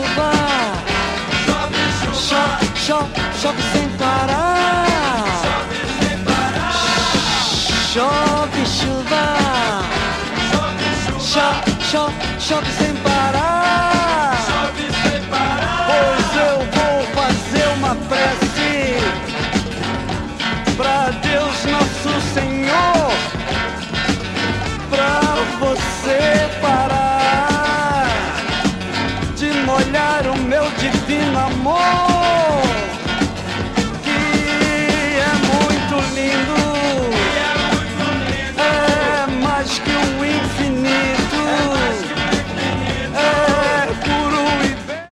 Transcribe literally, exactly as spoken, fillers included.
chuva, chove, chove, chove sem parar. Chove chuva, chove, chove, chove sem parar. Pois eu vou fazer uma prece pra Deus nosso Senhor, pra você parar de molhar o meu divino amor.